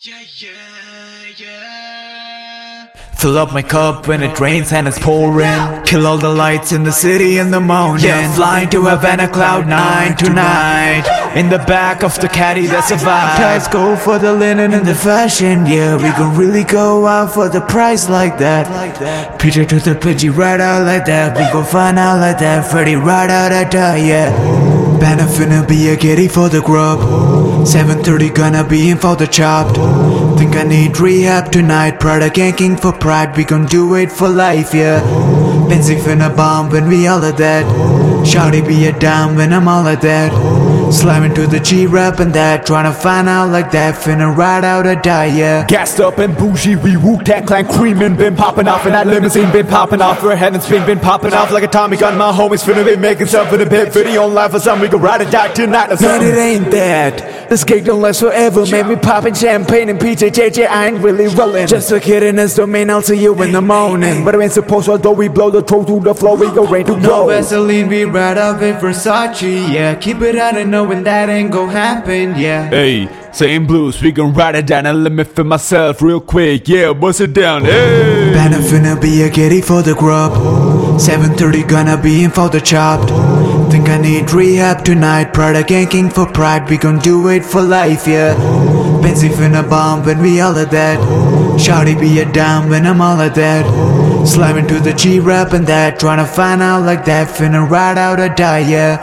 Yeah, yeah, yeah. Fill up my cup when it rains and it's pouring. Kill all the lights in the city in the morning. Yeah, flying to Havana Cloud9 tonight. In the back of the caddy, that's a vibe. Guys go for the linen and the fashion. Yeah, we gon' really go out for the price like that. Peter to the Pidgey, right out like that. We gon' find out like that. Freddy right out at die, yeah. Banner finna be a kitty for the grub. 7:30 gonna be in for the chopped. Think I need rehab tonight. Prada ganking for pride. We gon' do it for life, yeah. Benzie finna bomb when we all of that. Shawty be a dime when I'm all of that. Slamming to the G-rap and that. Tryna find out like that. Finna ride out or die, yeah. Gassed up and bougie, we Wu-Tang Clan creaming. Been popping off in that limousine, been popping off. Her head and spin, been popping off like a Tommy gun. My homies finna be making stuff in the pit. Video on live for some, we gon' ride or die tonight or something. Man, it ain't that. This cake don't last forever. Made me popping champagne and PJJJ. I ain't really rolling. Just a kid in this domain. I'll see you in the morning. But it ain't supposed to, although we blow the throat through the floor, we go rain to No go. Vaseline, we ride up in Versace. Yeah, keep it out and knowing that ain't gon' happen. Yeah. Hey, same blues, we gon' ride it down and let me feel myself real quick. Yeah, bust it down. Hey, Banner finna be a kitty for the grub. 7:30 gonna be in for the chopped. Think I need rehab tonight. Prada ganking for pride. We gon' do it for life, yeah. Benzie finna bomb when we all of that. Shawty be a dime when I'm all of that. Slamming to the G-rap and that. Tryna find out like that. Finna ride out or die, yeah.